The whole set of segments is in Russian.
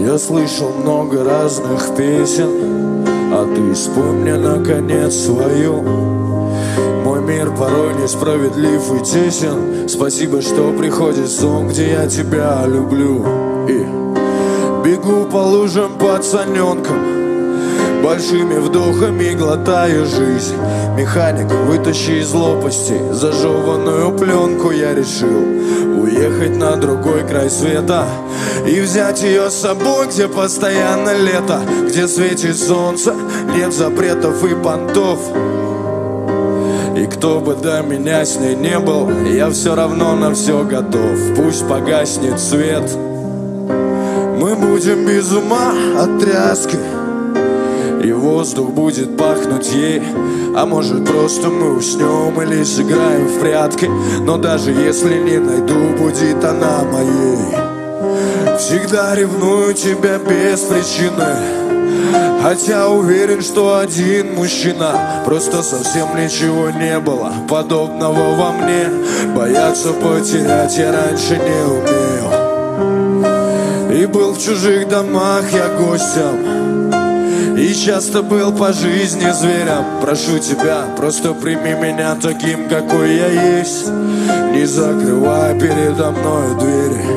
Я слышал много разных песен, а ты вспомни наконец свою. Мой мир порой несправедлив и тесен. Спасибо, что приходит сон, где я тебя люблю. И бегу по лужам пацаненком, большими вдохами глотаю жизнь. Механик, вытащи из лопасти зажеванную пленку. Я решил уехать на другой край света и взять ее с собой, где постоянно лето, где светит солнце, нет запретов и понтов. И кто бы до меня с ней не был, я все равно на все готов. Пусть погаснет свет, мы будем без ума от тряски, и воздух будет пахнуть ей. А может просто мы уснем или сыграем в прятки. Но даже если не найду, будет она моей. Всегда ревную тебя без причины, хотя уверен, что один мужчина. Просто совсем ничего не было подобного во мне. Бояться потерять я раньше не умел. И был в чужих домах я гостем, и часто был по жизни зверем. Прошу тебя, просто прими меня таким, какой я есть. Не закрывай передо мной двери.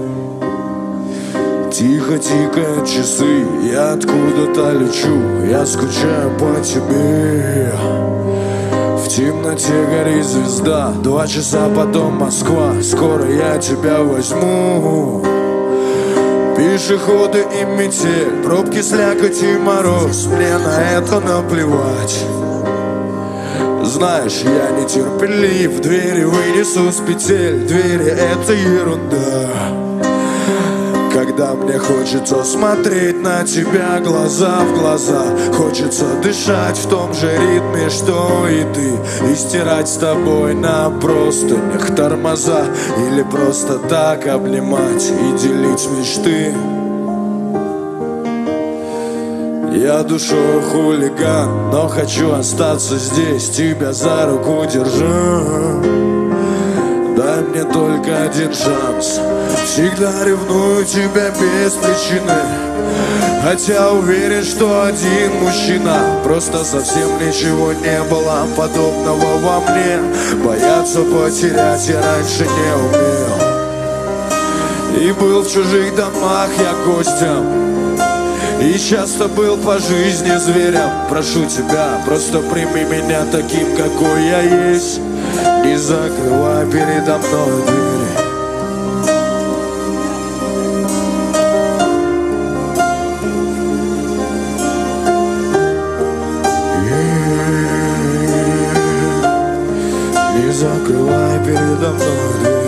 Тихо тикают часы, я откуда-то лечу. Я скучаю по тебе. В темноте горит звезда, 2 часа потом Москва. Скоро я тебя возьму. Пешеходы и метель, пробки, слякоть и мороз. Мне на это наплевать. Знаешь, я нетерпелив, двери вынесу с петель. Двери — это ерунда. Когда мне хочется смотреть на тебя глаза в глаза, хочется дышать в том же ритме, что и ты, и стирать с тобой на простынях тормоза, или просто так обнимать и делить мечты. Я душой хулиган, но хочу остаться здесь, тебя за руку держу. Дай мне только один шанс. Всегда ревную тебя без причины, хотя уверен, что один мужчина. Просто совсем ничего не было подобного во мне. Бояться потерять я раньше не умел. И был в чужих домах я гостем, и часто был по жизни зверем. Прошу тебя, просто прими меня таким, какой я есть. Не закрывай передо мной двери. Не закрывай передо мной дверь.